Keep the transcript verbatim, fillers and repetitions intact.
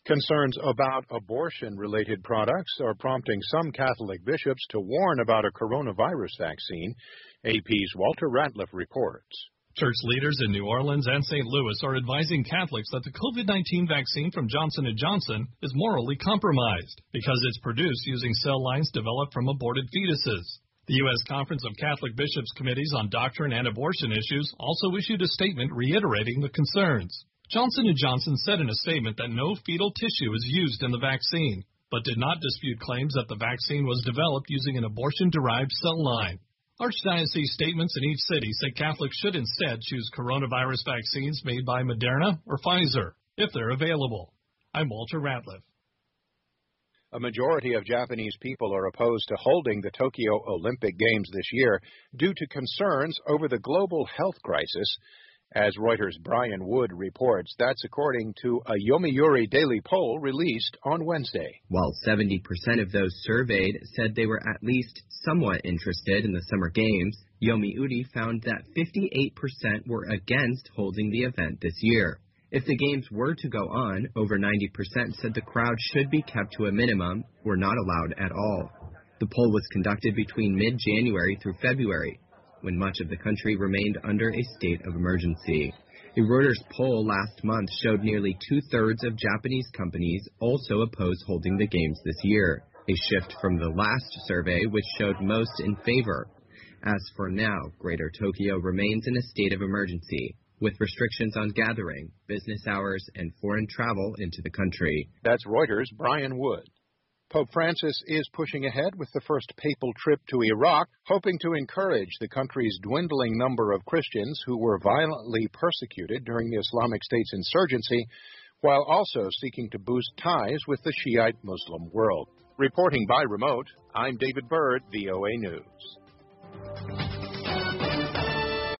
Concerns about abortion-related products are prompting some Catholic bishops to warn about a coronavirus vaccine. A P's Walter Ratliff reports. Church leaders in New Orleans and Saint Louis are advising Catholics that the COVID nineteen vaccine from Johnson and Johnson is morally compromised because it's produced using cell lines developed from aborted fetuses. The U S Conference of Catholic Bishops' Committees on Doctrine and Abortion Issues also issued a statement reiterating the concerns. Johnson and Johnson said in a statement that no fetal tissue is used in the vaccine, but did not dispute claims that the vaccine was developed using an abortion-derived cell line. Archdiocese statements in each city say Catholics should instead choose coronavirus vaccines made by Moderna or Pfizer, if they're available. I'm Walter Ratliff. A majority of Japanese people are opposed to holding the Tokyo Olympic Games this year due to concerns over the global health crisis. As Reuters' Brian Wood reports, that's according to a Yomiuri Daily poll released on Wednesday. While seventy percent of those surveyed said they were at least somewhat interested in the Summer Games, Yomiuri found that fifty-eight percent were against holding the event this year. If the Games were to go on, over ninety percent said the crowd should be kept to a minimum or not allowed at all. The poll was conducted between mid-January through February, when much of the country remained under a state of emergency. A Reuters poll last month showed nearly two-thirds of Japanese companies also oppose holding the Games this year, a shift from the last survey, which showed most in favor. As for now, Greater Tokyo remains in a state of emergency, with restrictions on gathering, business hours, and foreign travel into the country. That's Reuters' Brian Wood. Pope Francis is pushing ahead with the first papal trip to Iraq, hoping to encourage the country's dwindling number of Christians who were violently persecuted during the Islamic State's insurgency, while also seeking to boost ties with the Shiite Muslim world. Reporting by remote, I'm David Byrd, V O A News.